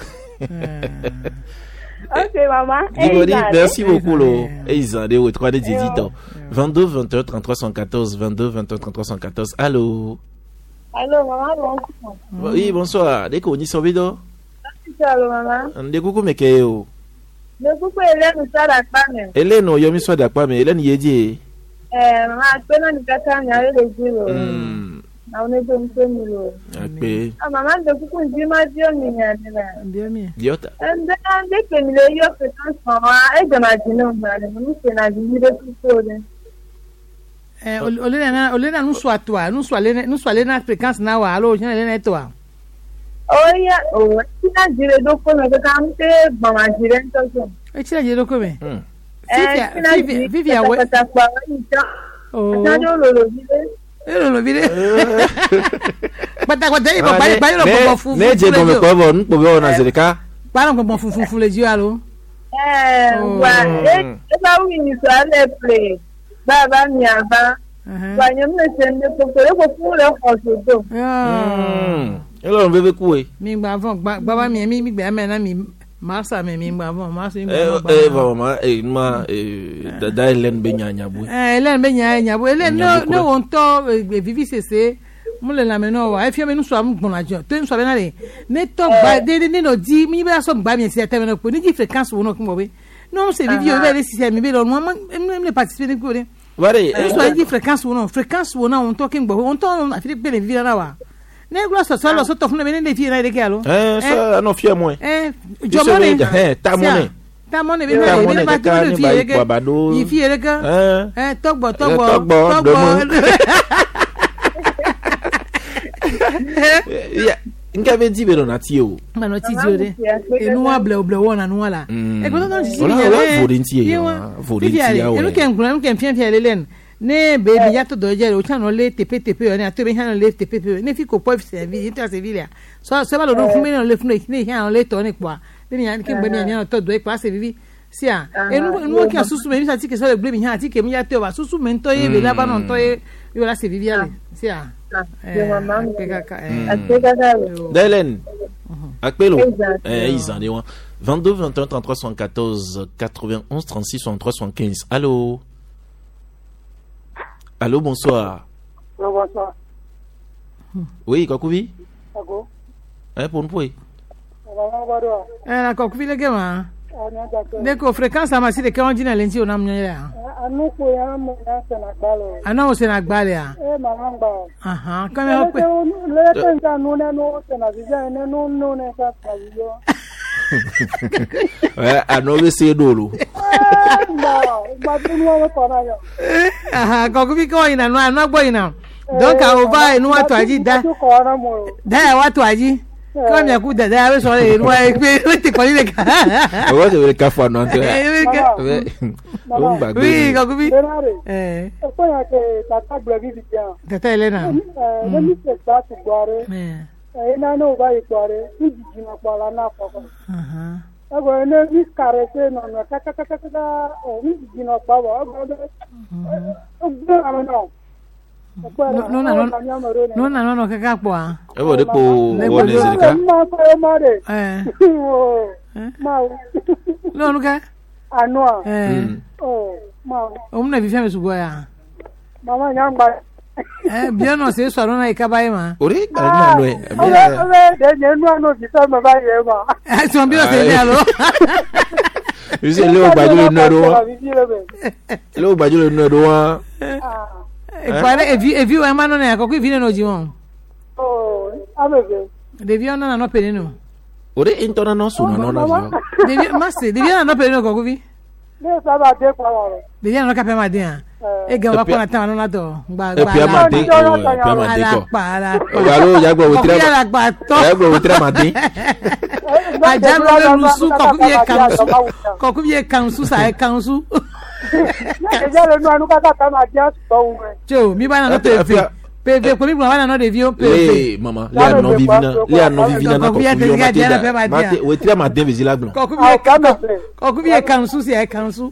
Ok, maman. Digori, merci beaucoup, lo. Eiza, de ou trois de Didito. vingt-deux, vingt et un, trente-trois, cent quatorze, vingt-deux, vingt et un, trente-trois, cent quatorze. Allô? Allô, maman, bonsoir. Oui, bonsoir. Dès qu'on y s'en vide, allô, maman. Dès coucou, mais qu'est-ce que Le coucou, Hélène, ça d'accord, mais. Hélène, yo, mi soit d'accord, mais Hélène, y est dit. Eh, maman, peine ni kata ni ale le jiro. Hmm. Na one do mpe mi lo. Akpe. Ah, maman, de coucou, ndi ma dio mi ni ade na. Bien mi. Diota. Ende ande ke mi le yo pe tan so ma e de ma dino ma le mi se na di de coucou de. Eh, olena na olena nu so atoa, nu so ale nu so ale na fréquence na wa alo jan ale na etoa. Oya, o tina dire do ko na ka amte ba ma dire nto so. E tira dire do ko me. Hmm. Vivia, Vivia, we. Oh. Ata do lo lo dire. Elo lo vide. Bata kwa dai ba ba lo bo fu. Ne je bo me ko bo npo be na zerika. Ba na bo fu fu fu le ji alo. Eh, wa e e ba wi ni so ale play. Ba ba mi aba. Wa nyem na sende ko ko ko fu le ko so do. Mm. Elo no bebe ku e. Mi gba fon gba ba mi mi gba me na mi masa me mi gba fon masa mi. Eh eh ba ma eh ma eh da da Hélène be nya nya bu. Eh Hélène be nya nya bu. Hélène no no won to Vivi cc. Mo le la me no wa e fi me nu so am gbon la jo. To so be na le. Ne to gba de de no di mi be so gba mi se te me no po ni di fréquence wo no ko mo be. Non c'est Vivi o be le si mi be lo mo me me participer ni ko de. Ware, so di fréquence wo no fréquence wo na won to king gbo won to na fi be le Vivi na wa. Ne glo so so lo so to fun me ne fi na de ke alo. Eh so no fie mo. Eh jo mo ne. Eh ta mo ne. Ta mo ne be na be ba tu le fi ege. Yi fi ege. Eh eh togbo togbo togbo. Ya, nka be di be no na ti o. Ma no ti di o de. Enu wa ble ble wona nu wala. E ko to ti si ni. Wala vo de ti e. Vo de ti ya o. Enu ken glo enu ken fian fian lelen. Ne baby ya to doje o chano le tepe tepe o ne atobe chano le tepe tepe ne fi ko po service into service so so ba lo fun me no le fun ne chano le to ne kwa ni ya ke gbe mi ya to do e pa service si a enu enu ki asusu me mi sa ti ke so le gbe mi ha ti ke mi ya te o ba susu me nto ye be la ba no nto ye yo la service ya si a eh maman pe ka ka eh pe ka ka Hélène appelo eh ils en ont vingt-deux, vingt et un, trente-trois, soixante-quatorze, quatre-vingt-onze, trente-six, soixante-trois, soixante-quinze. Allô? Allô, bonsoir. Allô, bonsoir. Oui, Kokouvi? Ako. Eh, pour nous, oui. Eh, la Kokouvi, le gars, Deko fréquence ama si de ke onjina lenti ona mnyo ya. Anu ko ya mo na se na gbale. Ana o se na gbale ya. Eh mama ngba. Aha, kame o pe. Le te nta no na no se na vija ne no no na ka ka yo. Eh, ano be se dolo. Eh, no, ba tu no ko na yo. Aha, ko bi ko ina no anu agbo ina. Donc a o va enu watu aji da. Da watu aji. Quand il y a coup d'adresse, avec son les lois, et puis tu connais les gars. Ouais, c'est le café, non? Oui, quand vous eh. Pourquoi il y a que ta table vive bien? Tata Elena. Euh, le ministre va te boire. Eh, non, non, va y boire. Il dit qu'il n'a pas la nappe. Ah ah. Alors, ne lui caresser, non, non, ta ta ta ta ta. Il dit qu'il n'a pas. Oh, non. No no no no no no kaka kwa e bo de po woni zirika eh ma no no ka anwa eh oh ma o mna bi feme sugo ya mama nyamba eh bien no se so na ikaba ma ori ka na no e de de no no bi so ma ba ye ma eh so bi o se ni alo ise le o gbaju no do wa le o gbaju no do wa e pare e vi e vi o ma no na ko ki vi no ji won oh abebe de vi ona na no pe no ore intona no so no na de vi ma se de vi ona no pe no ko ku vi de sa ba de kwa wa de vi ona ka pe ma de an e ga wa ko na ta no na to gba gba e pe ma de o pe ma de ko wa lo ya gbo witra ya gbo witra ma de aja no le rusu ko ku vi e kansu ko ku vi e kansu sa e kansu ya le no anu ka ta ma dia so we jo mi ba na no pe P V, comme on a des vieux P V. Maman, les non vivina, les non vivina na ko yo mate. Mate, o tira matin visila blanc. Ko ku bi ko ku bi kansu si e kansu.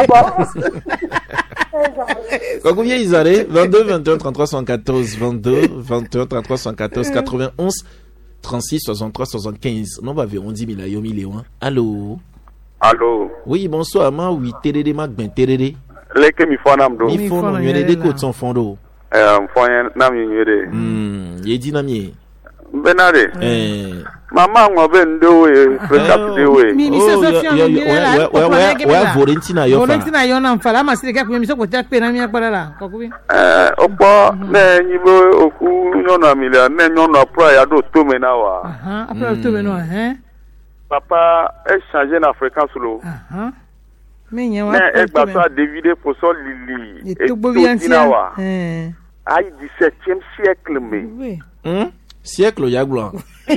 Quand vous venez Isaré, vingt-deux, vingt et un, trente-trois, soixante-quatorze, vingt-deux, vingt et un, trente-trois, soixante-quatorze, quatre-vingt-onze, trente-six, soixante-trois, soixante-quinze. Non, bah, on dit mille millions. Allô? Allô? Oui, bonsoir, ma, oui, télédé, ma, ben, télédé. Leke mi fona mdo. Mi fona, mi yede ko ton fondo. Eh, mfonya na mi yede. Hmm, yedi na mi. Benade. Eh. Mama ngwa ndo we, freka de we. Mi mi se so fian mi la. Wa wa wa Valentina yo fa. Valentina yo na mfala ma sire ka ku mi so ko ta pe na mi akpara la. Ko ku bi. Eh, opo na nyibo oku no na mi la, na nyo na pra ya do to me na wa. Aha, apra to me no, hein. Papa e changer na fréquence lo. Aha. Mais il y a un peu de David pour son Lili. Et tout beau bien sûr. Aïe, dix-septième siècle, mais. Oui. Hum? Siècle, il y a gloire.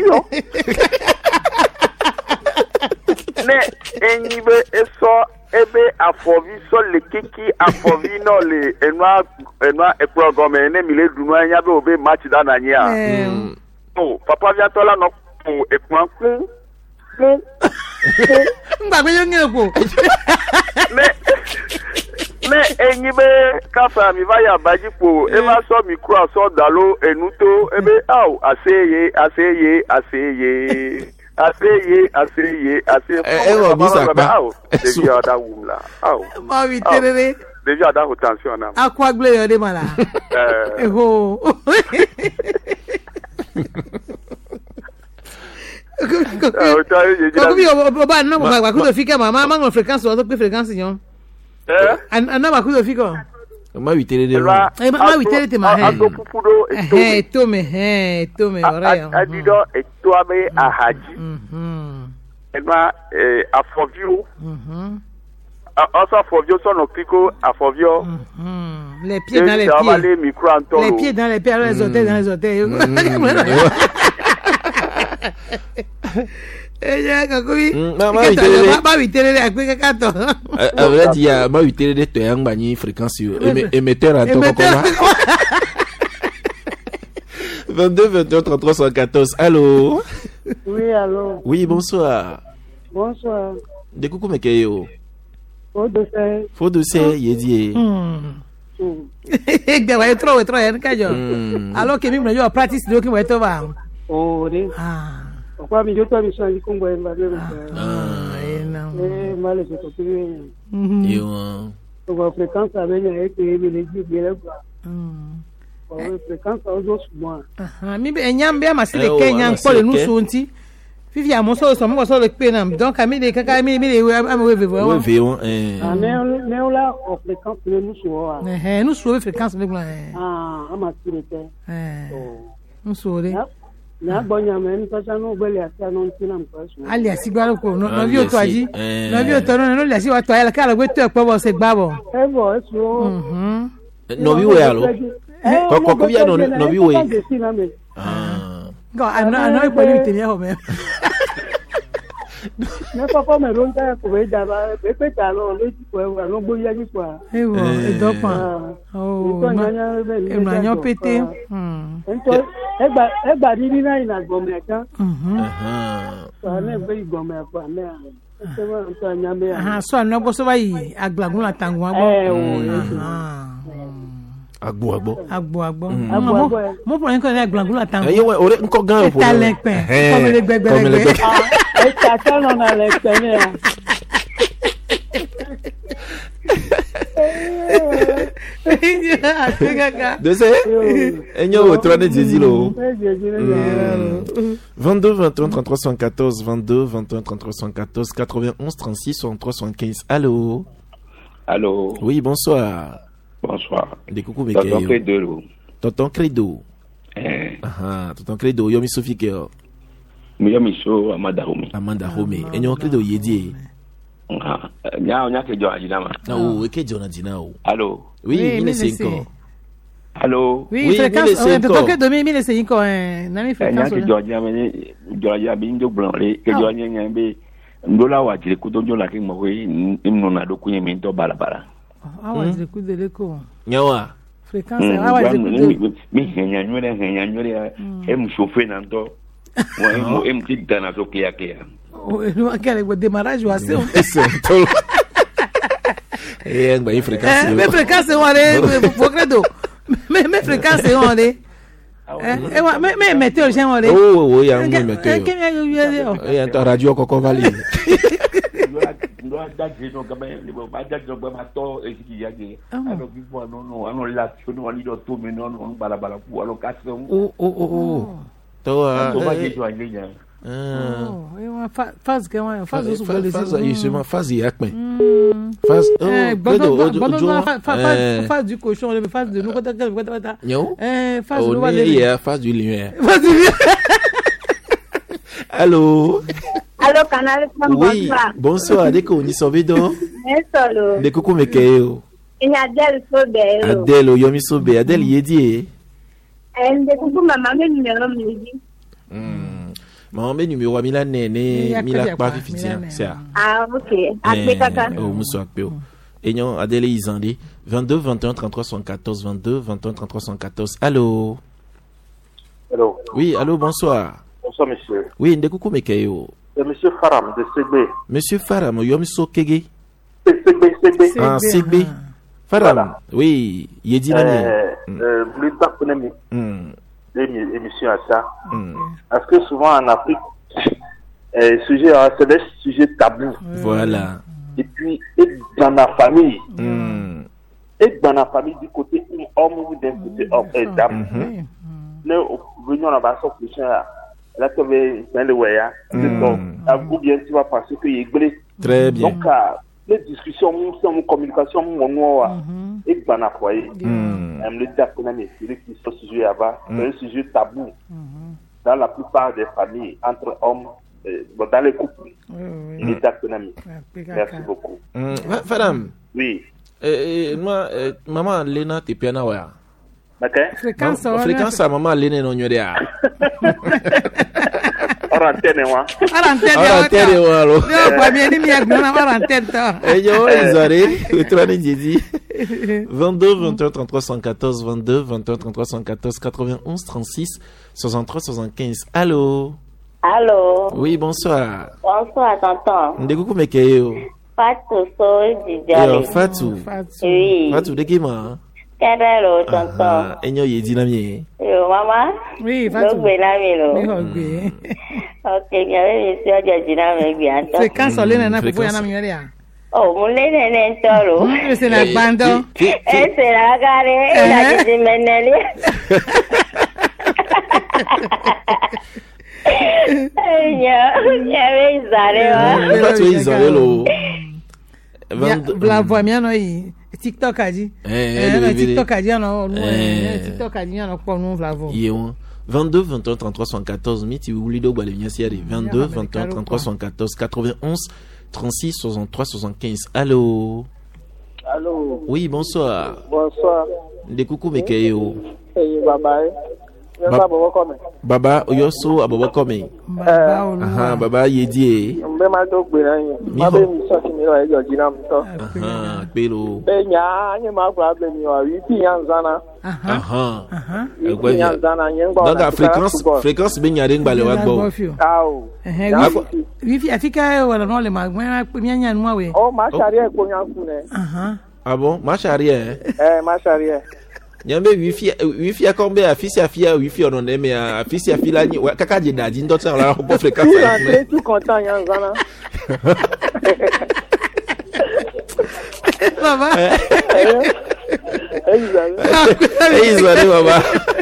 Mais, il y a ebe afọvi so le kiki afọvi no le enwa enwa eprogramme ene mile dunu anya be obe match da na nya. Oh, papa via tola no po ekwanku. Ngba yo nge ko. Mais mais enyibe kafa mi va ya bajipo e ma so mi kro so dalo enuto ebe aw aseye aseye aseye aseye aseye aseye e ro bi sa pa devi ada wumla aw ma vi terere devi ada tension na akwa gble yo de mala eh ho Como eu ba na ba ku do fika mama ma no frequência o do frequência yon eh ana ba ku do fika ma witere de eh ma witere te ma he eh to me eh to me ora ya adido eto abe ahaji mhm ema eh afovio mhm also afovio so no kiko afovio mhm les pieds dans les pieds les pieds dans les pieds les hôtels dans les hôtels ella kakubi mama witere mama witere akwe kato a vrai dia ma witere de to yang bani fréquence émetteur à to kokoma vingt-deux, vingt et un, trente-trois, soixante-quatorze. Allô? Oui, allô. Oui, bonsoir. Bonsoir. De coucou mekeyo. Faut de c'est. Faut de c'est yedi. Hmm. Que vai trop trop en kajo. Alors que mimi najua practice ndio kimwe to ba. Oh, de. Ah. Kwa mi joto mi sangi kongwa en ba de. Ah, ena. Eh, male se to tiwe. Mhm. Yo. Kwa fréquence avec les que les bien quoi. Hmm. Kwa fréquence aux moi. Ah, mi be enyambe amasile Kenya nkole nusu nti. Fifi a mon so so mo so le pe nam donc ami de kaka mi mi de am we ve we ve won eh ah mais mais là on fréquence le nous so eh nous so fréquence le eh ah ama tirete eh nous so le na bonya men to cha no gbele ati anu ntina mko so ali asigbaro ko no no bi o to aji no bi o to no no le asi wa to ayala kala gbe to e po bo se gba bo e bo e so mhm no bi we alo ko ko ko ya no no bi we ah go ano ano e poli temi ho me ne papa me ronda ko be da ba be pe ta lo le ko e wa no gbo ya ji kwa e wo e do pa oh to nyanya be e ma nyo pete hm ento e gba e gba di ni na ina go me kan mhm aha so ne be go me pa me e ma to nyame aha so no bo so ba yi aglagun la tangun agbo eh o agbo agbo agbo agbo agbo mo po nko na aglagun la tangun eh we ore nko gan po talent pe comme le gbegbe e ta ta no na le pe ni de c'est enyo o trois de jésus lo vingt-deux, vingt et un, trente-trois, soixante-quatorze vingt-deux, vingt et un, trente-trois, soixante-quatorze quatre-vingt-onze, trente-six, soixante-trois, soixante-quinze. Allô? Allô? Oui, bonsoir. Bonsoir. Des coucou mekeyo. Tonton Credo. Tonton Credo. Eh. Ah, Tonton Credo, yomi Sophie keo. Yomi so Amanda Homi. Amanda Homi. Enyo Credo yedi. Ah, nya nya ke jo ajina ma. Na o ke jo na dina o. Allô? Oui, mille cinq. Allô? Oui, fréquence, Tonton Credo mi mille cinq eh, na mi fréquence. Nya ke jo ajina me jo ya bi ndo blonle ke jo nya nya be ndola wa jire ku donjo la ke mo we imno na do kunye mi to balabala. Awa jire ku dele ko. Nyawa. Fréquence, ah ouais, j'écoute. Mais il y a une heure, il y a une heure, et me chauffer dans le moi, et me dit dans la zone qui est à qui. Oh, nous, quel est le démarrage ou assez? C'est tout. Et une fréquence. Mais fréquence, on est, faut credo. Mais mais fréquence, on est. Eh, mais mais mettez j'ai on est. Oh, oui, il y a un mettez. Il y a un radio Coco Valley. No adaje no kama lebo adaje no ba to ekiyaje ano bipo no no ano lati no ali do to me no no bala bala ku alo kaso oh oh oh to a to ba je jo anya ah oh e uma faz que uma faz isso faz isso uma faz yakme faz eh bono faz faz du cochon le faz de nous quand quand eh faz du va le faz du lion faz du lion allô. Allô, Canal Oui, bonsoir. Dès qu'on y sauve d'eau. Bonsoir. Dès qu'on me caille. Il y a Adèle Sobe. Adèle, yo mi sobe. Adèle yedi. Eh, dès qu'on maman me numéro midi. Hmm. Maman me numéro mila nene, mila pa fifitien. C'est ça. Ah, OK. Akpe kaka. Oh, muso akpe. Et non, Adèle Izandi. vingt-deux vingt et un trente-trois soixante-quatorze vingt-deux vingt et un trente-trois soixante-quatorze. Allô. Allô. Oui, allô, bonsoir. Bonsoir, monsieur. Oui, ndé coucou mekayo. C'est monsieur Faram de Segbe. Monsieur Faram, yomiso kege. Segbe, Segbe. Ah, Segbe. Faram, voilà. Oui, yedi nani. Euh, vous n'êtes pas connu l'émission à ça. Parce que souvent en Afrique, euh, sujet, c'est des sujets tabous. Voilà. Et puis, et dans la famille, mm. et dans la famille du côté homme ou d'un côté homme et dame. Nous venons là-bas, sauf que là, tu vas dans le waya, ou bien tu vas penser qu'il est blé. Très bien. Donc, les discussions, les communications, et dans la foyer, le diaconé, celui qui est sujet là-bas, c'est un sujet tabou dans la plupart des familles, entre hommes, dans les couples. Il est diaconé. Merci beaucoup. Madame. Oui. Moi, maman, Lena, tu es bien là. Fréquence, fréquence à maman Lena non yorea. Orantene wa. Orantene wa. Orantene wa lo. Yo kwa mie ni mi agbona orantene to. Eh yo izare, utrani jiji. vingt-deux vingt et un trente-trois soixante-quatorze vingt-deux vingt et un trente-trois soixante-quatorze quatre-vingt-onze trente-six soixante-trois soixante-quinze. Allô. Allô. Oui, bonsoir. Bonsoir tonton. Ndekuku mekeyo. Fatou so dijale. Yo Fatou. Oui. Fatou dekima. Hello, tonton. Enyo yedi na mi. Yo, mama. Oui, Fatou. Logbe na mi lo. Mi hogbe. Ok, mi ave mi si ojo jina me gbe anto. Fréquence ole na na fufu ya na mi yori a. Oh, mo le ne ne ntoro. E se na gbando. E se na gare, e la di meneli. Nya, nya ve izare wa. Fatou izare lo. La voix mia no yi. TikTok a dit. Eh, TikTok a dit non, TikTok a dit non pour nous Vlavo. Yéon. vingt-deux vingt et un trente-trois soixante-quatorze miti ou lido balenia siari vingt-deux vingt et un trente-trois soixante-quatorze quatre-vingt-onze trente-six soixante-trois soixante-quinze. Allô. Allô. Oui, bonsoir. Bonsoir. Des coucou mekeyo. Hey baba. Ba Baba Oyoso Abobakome. Baba aha Baba Yedie. Mbe ma do gbe na yin. Ma be mi so kini o ejo jina mi to. Aha, pelo. Be nya anyi ma gba be mi o wi ti yan zana. Aha. Aha. Wi yan zana yin gba. Donc la fréquence fréquence be nya de ngba le wa gbo. Aw. Eh wi fi Afrika wala no le ma gba mi nya nu awe. Oh ma sharia ko nya ku ne. Aha. Ah bon, ma sharia. Eh ma sharia. Nyambe wifi wifi akombe afisi afia wifi onone me afisi afila ni kaka je daji ndotsa la ko fréquence. Tu es tout content yan zana. Baba. Eh Isale. Eh Isale baba.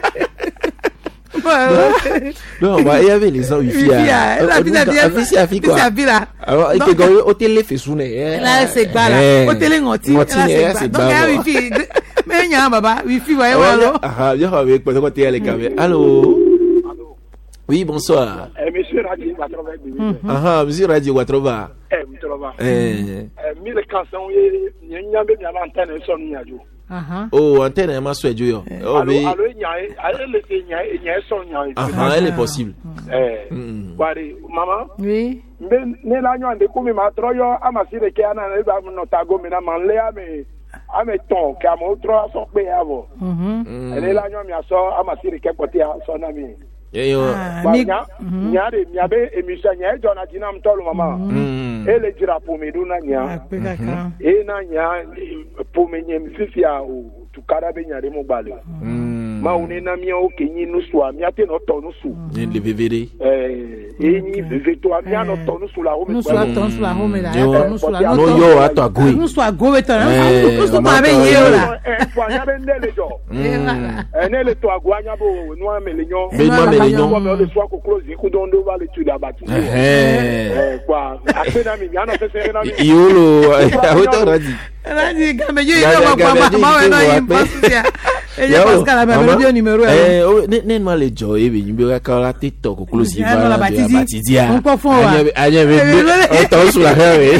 Non, bah il y avait les gens wifi. Afisi afiko. Alors et que go hôtel fait soune. Là c'est bala. Hôtel ngoti. Là c'est bala. Donc wifi mais nya baba wifi wa walo. Ah, yo avec peut côté les caméras. Allô. Oui, bonsoir. Eh monsieur Radio Watrova. Ah, monsieur Radio Watrova. Eh, Watrova. Eh. Eh, mi le canson ye nyambe nya antenne son nyajo. Aha. Oh, antenne ma so ejo yo. Oh mais allo nya, allo le nya nya son nya. Ah, elle est possible. Eh. Bari maman. Oui. Mbe ne la nyo ande kumi ma troyo amasire ke ana ne ba no tago mina man le ame. ame ton ke amo tro so pe avo mhm ele la nyo mi aso ama siri ke pote aso na mi eyo mi nya de mi abe emission nya ejo na jina mtolo mama ele jira po me do na nya e na nya po me nye mfifia o tukara be nya de mo gbale ma une na mi o kenyi nu so mi ate no to nu so ni le vevere eh enyi veve to mi ano to nu so la ho me nu so to nu so la ho me la nu so la no yo ato agoe nu so agoe to nu so ma be ye o la eh fo anya be ndele jo eh ne le to agoe anya bo nu amele nyo be nu amele nyo ko me le so ko close ku don do va le tu da bati eh kwa apena mi ana se se na mi yolo awoto radi radi ga me yo yo ma ma ma we no impossible ella Pascal me me dio numéro eh ne ne ma le jo e bi nbe ka la TikTok close va la batizi on ko fon wa anya me autant sur la rue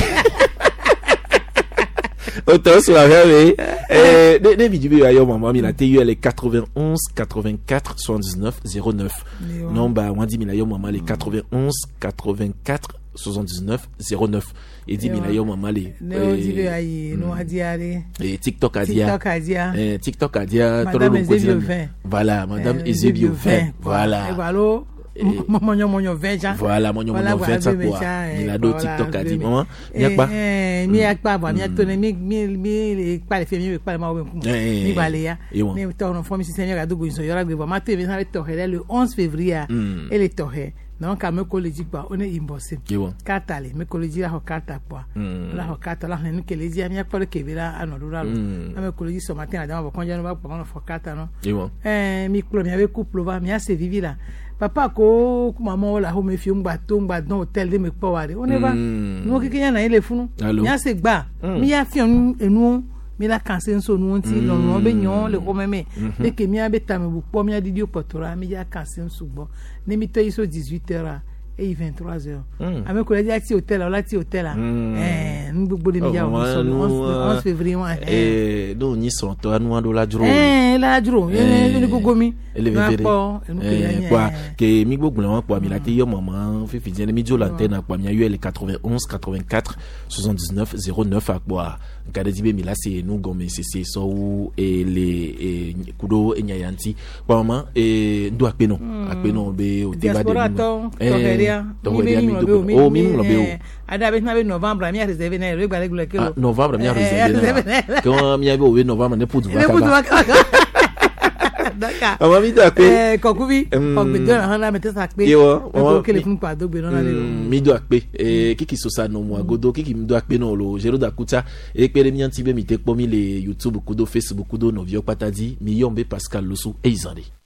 autant sur la rue eh ne ne bi bi ayo maman mi la T U L est quatre-vingt-onze quatre-vingt-quatre soixante-dix-neuf zéro neuf non ba on dit mi la yo maman les quatre-vingt-onze quatre-vingt-quatre soixante-dix-neuf zéro neuf et dit mina yo maman les no dit le ayi no adiare et TikTok adia TikTok adia eh TikTok adia madame Ezebio vingt voilà madame Ezebio vingt voilà et voilà monyo monyo vingt voilà monyo monyo vingt ça quoi il a do TikTok adia maman mi akpa eh mi akpa ba mi atone mi mi mi pa le femi pa ma we mi balea mi to no fomi seigneur adogo so yora gbe ba ma te na le torre le onze février et le torre donc à me collège quoi on est imbossé katale me collège la hokata quoi la hokata la ne que les dia mi akpa le kebela anodura na me collège ce matin la dama konja no ba pa no hokata no eh mi club mi avec couple va mi a se vivi là papa ko maman la ho me fi ngba to ngba don hotel de me po ware on va no ke kenya na ile funu mi a se gba mi a fi enu mi la kanse nso nu nti no no be nyon le ko meme e ke mi a be ta me bu po mi a didi opotora mi ya kanse nso gbo ni mi to iso dix-huit heures et vingt-trois heures ame ko le ja ti hotel la ti hotel la eh nu gbogbo de mi ya o so onze février eh do ni so to anu ando la juro eh la juro eh ni gogo mi ele vevere eh kwa ke mi gbogbo la kwa mi la ti yo maman fi fi je mi jo l'antenne kwa mi yo le quatre-vingt-onze quatre-vingt-quatre soixante-dix-neuf zéro neuf akwa kada dibe mi la c'est nous gomme c'est so et les kudo enyayanti kwa maman et ndo akpeno akpeno be o te ba de oh mi mo be o ada be na be novembre mi a réservé na re gba le ah novembre mi a réservé quand mi a be o novembre ne pour du vacances d'accord on va mi do akpe eh kokubi ogbe do na na mete sa pe ko kele fun pa do gbe na le mi do akpe eh kiki so sa no mo agodo kiki mi do akpe no lo jero da kuta e pere mi anti be mi te po mi le YouTube kudo Facebook kudo no vio patadi mi yombe Pascal Losu e izande